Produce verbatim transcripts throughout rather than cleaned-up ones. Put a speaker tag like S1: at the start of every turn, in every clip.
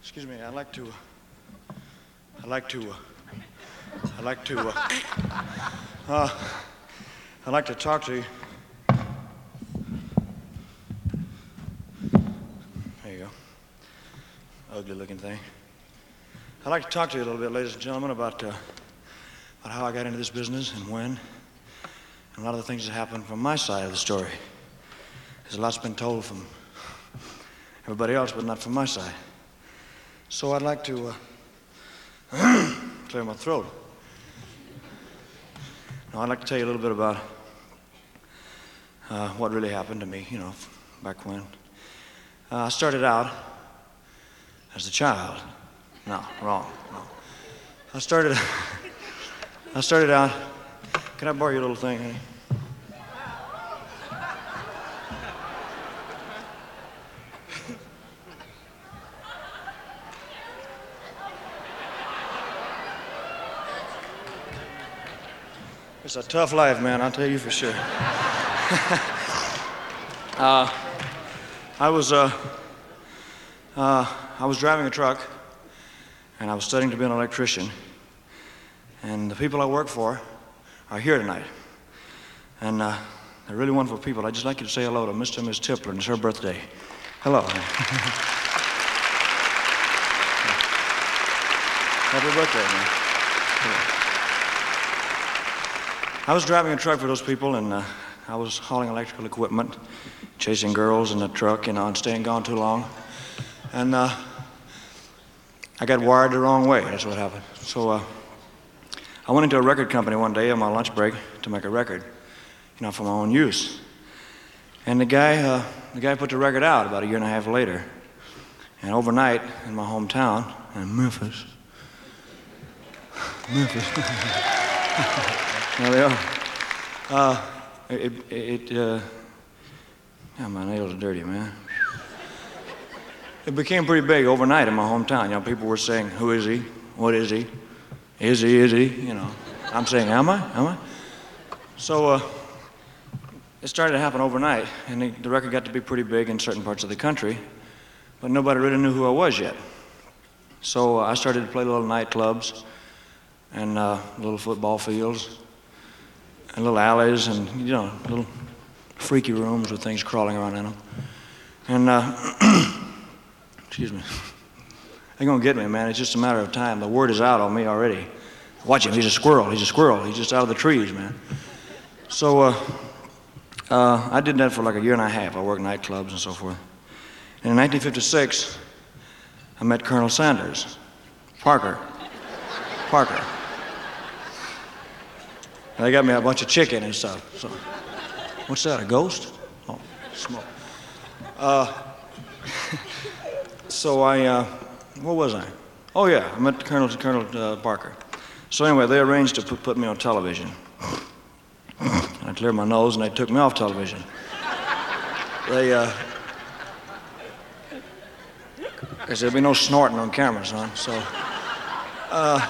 S1: Excuse me, I'd like to, I'd like to, uh, I'd like to, uh, uh, I'd like to talk to you. There you go. Ugly looking thing. I'd like to talk to you a little bit, ladies and gentlemen, about, uh, about how I got into this business and when, and a lot of the things that happened from my side of the story. There's a lot's been told from everybody else, but not from my side. So I'd like to uh, clear my throat. Now, I'd like to tell you a little bit about uh, what really happened to me, you know, back when. Uh, I started out as a child. No, wrong, no. I started, I started out, can I borrow your little thing, honey? It's a tough life, man, I'll tell you for sure. uh, I was, uh, uh, I was driving a truck, and I was studying to be an electrician. And the people I work for are here tonight. And uh, they're really wonderful people. I'd just like you to say hello to Mister and Miss Tipler, and it's her birthday. Hello. Happy birthday, man. Hello. I was driving a truck for those people, and uh, I was hauling electrical equipment, chasing girls in the truck, you know, and staying gone too long. And uh, I got wired the wrong way. That's what happened. So uh, I went into a record company one day on my lunch break to make a record, you know, for my own use. And the guy, uh, the guy put the record out about a year and a half later. And overnight, in my hometown, in Memphis, Memphis. There they are. Uh, it, it, uh, yeah, my nails are dirty, man. It became pretty big overnight in my hometown. You know, people were saying, who is he? What is he? Is he, is he? You know, I'm saying, am I? Am I? So, uh, it started to happen overnight, and the, the record got to be pretty big in certain parts of the country, but nobody really knew who I was yet. So uh, I started to play little nightclubs and uh, little football fields, and little alleys, and, you know, little freaky rooms with things crawling around in them. And, uh, excuse me, they're gonna get me, man. It's just a matter of time. The word is out on me already. Watch him, he's a squirrel, he's a squirrel. He's just out of the trees, man. So, uh, uh, I did that for like a year and a half. I worked nightclubs and so forth. And in nineteen fifty-six, I met Colonel Sanders. Parker. Parker. And they got me a bunch of chicken and stuff. So, what's that, a ghost? Oh, smoke. Uh, so I, uh, where was I? Oh yeah, I met Colonel, Colonel uh, Parker. So anyway, they arranged to put, put me on television. I cleared my nose and they took me off television. They, uh, they said there'd be no snorting on camera, son, so, uh,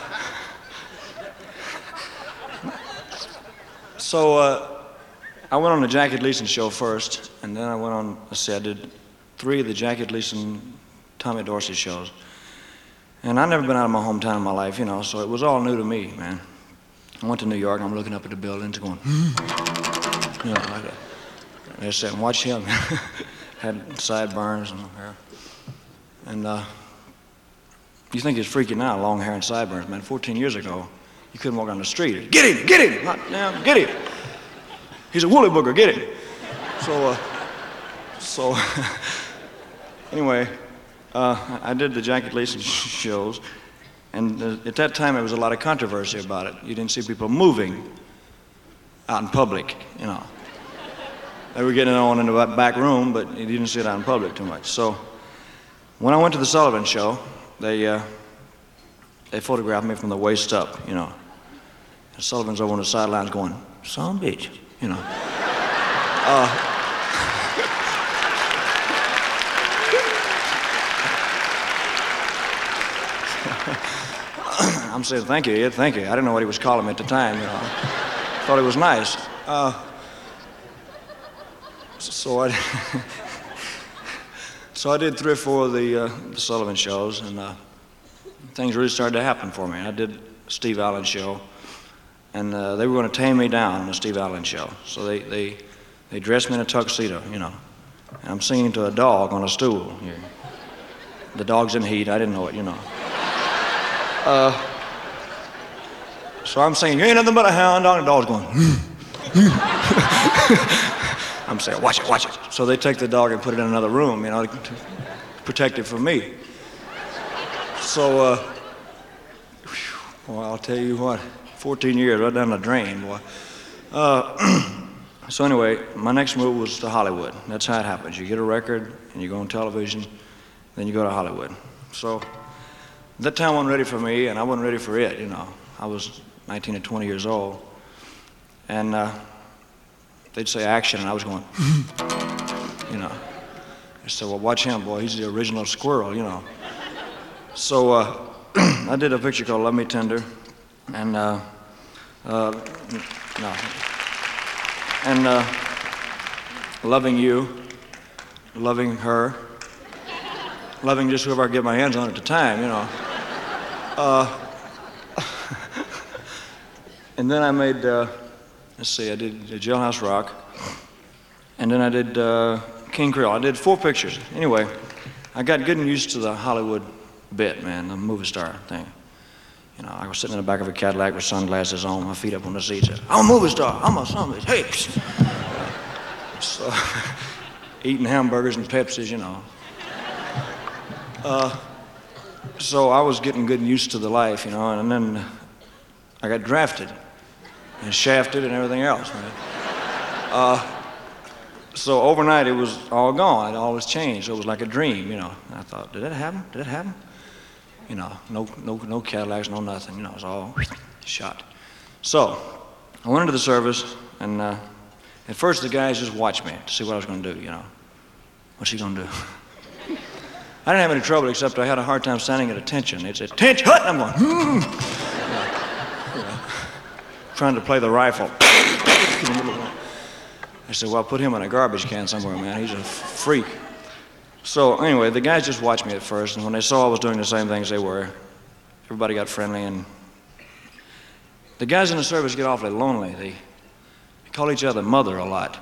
S1: So uh, I went on the Jackie Gleason show first, and then I went on, let's see, I did three of the Jackie Gleason, Tommy Dorsey shows. And I'd never been out of my hometown in my life, you know, so it was all new to me, man. I went to New York, and I'm looking up at the buildings going, hmm. You know, like that. They said, watch him. Had sideburns and hair. And uh, you think it's freaky now, long hair and sideburns, man. fourteen years ago, you couldn't walk down the street. Get him, get him, hot damn, get him. He's a woolly booger, get him. So, uh, so, anyway, uh, I did the Jackie Gleason shows, and uh, at that time there was a lot of controversy about it. You didn't see people moving out in public, you know. They were getting it on in the back room, but you didn't see it out in public too much. So, when I went to the Sullivan show, they, uh, they photographed me from the waist up, you know. And Sullivan's over on the sidelines going, son of a bitch, you know. Uh, I'm saying, thank you, Ed, thank you. I didn't know what he was calling me at the time, you know. Thought it was nice. Uh, so I, So I did three or four of the, uh, the Sullivan shows, and uh, things really started to happen for me. I did Steve Allen show, and uh, they were going to tame me down on the Steve Allen show. So they, they, they dressed me in a tuxedo, you know, and I'm singing to a dog on a stool here. The dog's in heat, I didn't know it, you know. Uh, so I'm singing, you ain't nothing but a hound dog, and the dog's going, I'm saying, watch it, watch it. So they take the dog and put it in another room, you know, to protect it from me. So, uh, well, I'll tell you what, fourteen years right down the drain, boy. Uh, so anyway, my next move was to Hollywood. That's how it happens. You get a record, and you go on television, then you go to Hollywood. So that time wasn't ready for me, and I wasn't ready for it, you know. I was nineteen or twenty years old, and uh, they'd say action, and I was going, you know. I said, well, watch him, boy. He's the original squirrel, you know. So uh, I did a picture called Love Me Tender, and uh, uh, no, and uh, loving you, loving her, loving just whoever I get my hands on at the time, you know. Uh, and then I made, uh, let's see, I did Jailhouse Rock, and then I did uh, King Creole. I did four pictures. Anyway, I got getting used to the Hollywood bit, man, the movie star thing. You know, I was sitting in the back of a Cadillac with sunglasses on, my feet up on the seat, said, I'm a movie star, I'm a somebody, hey! So, eating hamburgers and Pepsis, you know. Uh, so I was getting good and used to the life, you know, and then I got drafted and shafted and everything else, man. Uh, so overnight it was all gone, it all was changed. It was like a dream, you know. And I thought, did that happen? Did that happen? You know, no, no, no Cadillacs, no nothing, you know, it was all shot. So I went into the service, and uh, at first the guys just watched me to see what I was going to do, you know. What's he going to do? I didn't have any trouble, except I had a hard time standing at attention. They'd say, attention, hut, and I'm going, hmm. You know, you know, trying to play the rifle. I said, well, put him in a garbage can somewhere, man. He's a freak. So anyway, the guys just watched me at first, and when they saw I was doing the same things they were, everybody got friendly, and the guys in the service get awfully lonely. They, they call each other mother a lot.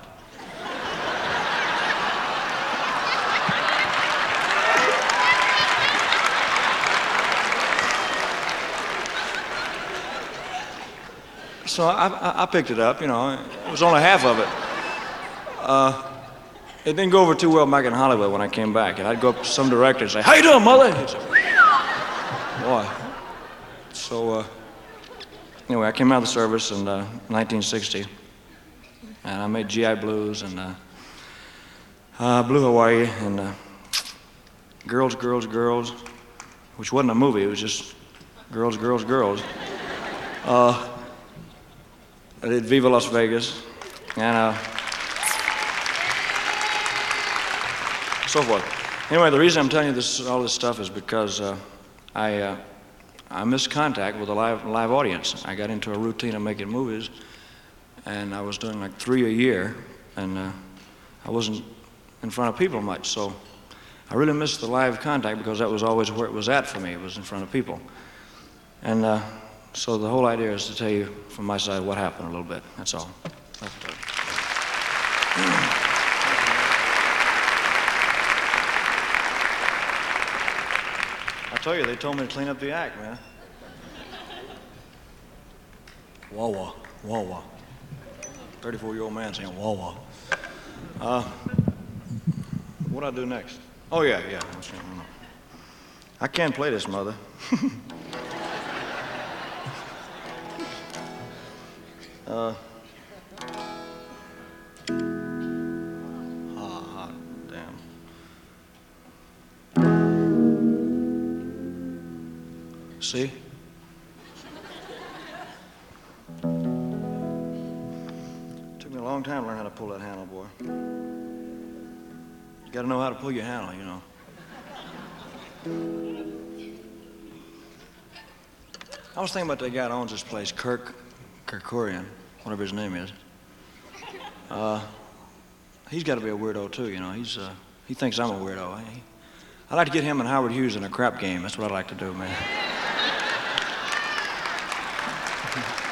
S1: So I, I, I picked it up, you know. It was only half of it. Uh, it didn't go over too well back in Hollywood when I came back. And I'd go up to some director and say, how you doing, mother? He'd say, boy. So uh, anyway, I came out of the service in uh, nineteen sixty. And I made G I Blues and uh, uh, Blue Hawaii and uh, Girls, Girls, Girls, which wasn't a movie. It was just Girls, Girls, Girls. Uh, I did Viva Las Vegas, and uh, so forth. Anyway, the reason I'm telling you this, all this stuff is because uh, I, uh, I missed contact with a live, live audience. I got into a routine of making movies, and I was doing like three a year, and uh, I wasn't in front of people much, so I really missed the live contact because that was always where it was at for me. It was in front of people. And uh, so the whole idea is to tell you from my side what happened a little bit. That's all. I tell you, they told me to clean up the act, man. Wah wah, wah wah. thirty-four-year-old man saying wah wah. Uh, what do I do next? Oh yeah, yeah. I can't play this, mother. Uh, ah, ah, damn. See? Took me a long time to learn how to pull that handle, boy. You gotta know how to pull your handle, you know. I was thinking about that guy that owns this place, Kirk Kerkorian, whatever his name is. Uh, he's got to be a weirdo too, you know. He's uh, he thinks I'm a weirdo. Eh? I'd like to get him and Howard Hughes in a crap game. That's what I'd like to do, man.